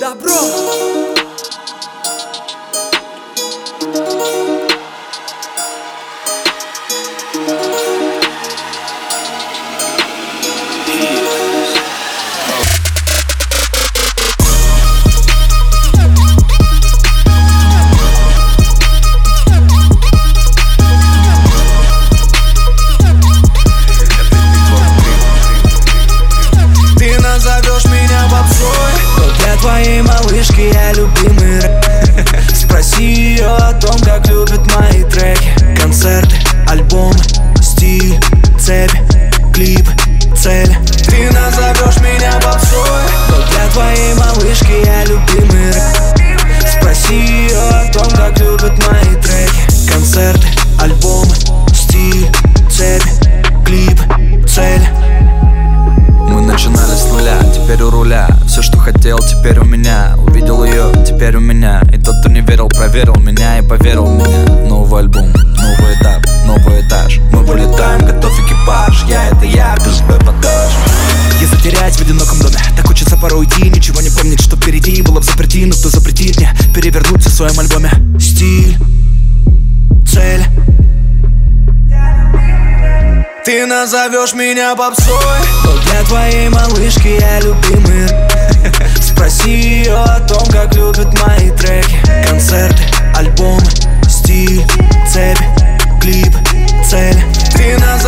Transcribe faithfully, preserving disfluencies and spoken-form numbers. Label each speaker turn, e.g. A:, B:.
A: Добро.
B: Ты назовешь меня попсой, но для твоей малышки я любимый рэп. Спроси ее о том, как любит мои треки. Концерты, альбомы, стиль, цепь, клипы, цели. Ты назовешь меня попсой, но для твоей малышки я любимый рэп. Спроси ее о том, как любит мои треки. Концерты, альбомы, стиль, цепь, клипы, цели.
C: Мы начинали с нуля, теперь у руля. Все, что хотел, теперь у меня. Увидел ее, теперь у меня. И тот, кто не верил, проверил меня и поверил в меня. Новый альбом, новый этап, новый этаж. Мы вылетаем, готов экипаж. Я это я, ты же эпатаж.
B: Я затерять в одиноком доме. Так хочется порой уйти, ничего не помнить, что впереди было в заперти. Но кто запретит мне перевернуться в своем альбоме? Стиль, цель. Ты назовешь меня попсой, но для твоей малышки я любимый рэп. Спроси ее о том, как любит мои треки. Концерты, альбомы, стиль, цепь, клип, цели. Ты назовешь